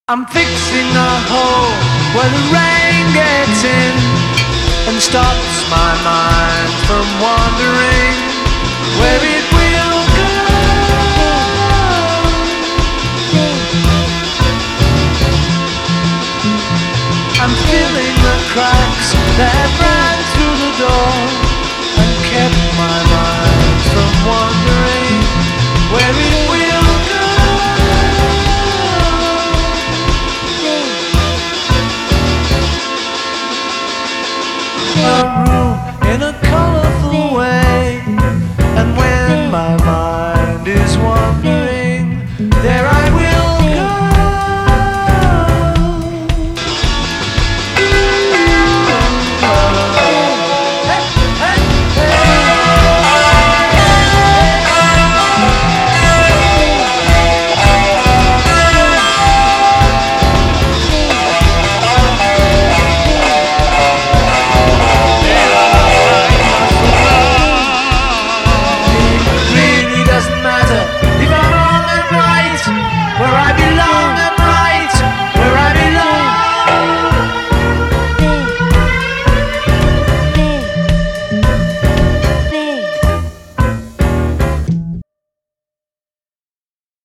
I'm fixing a hole where the rain gets in and stops my mind from wandering where it will go. I'm filling the cracks that ran through the door and kept my mind from wandering where it will go.